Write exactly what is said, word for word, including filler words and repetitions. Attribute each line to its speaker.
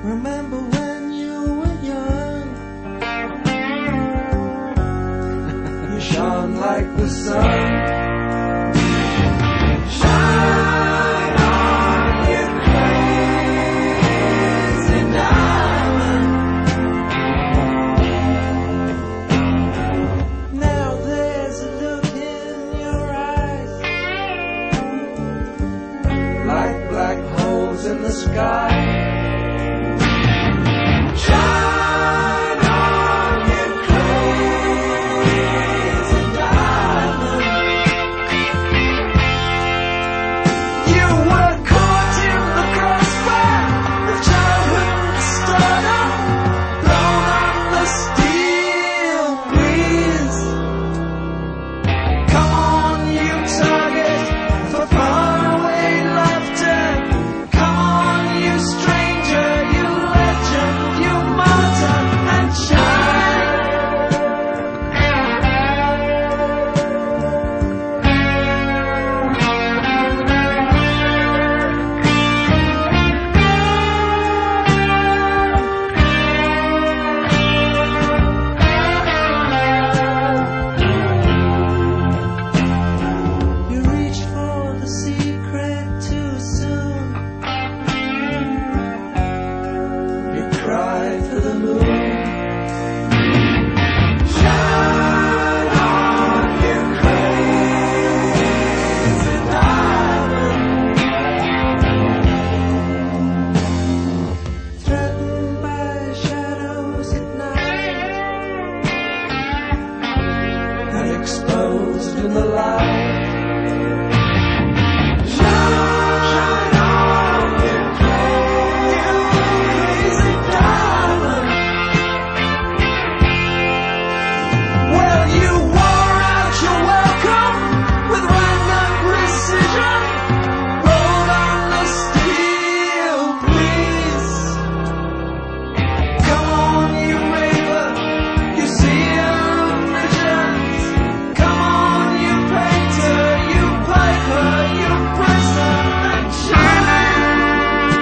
Speaker 1: Remember when you were young, you shone like the sun. Shine on, you crazy diamond. Now there's a look in your eyes, like black holes in the sky.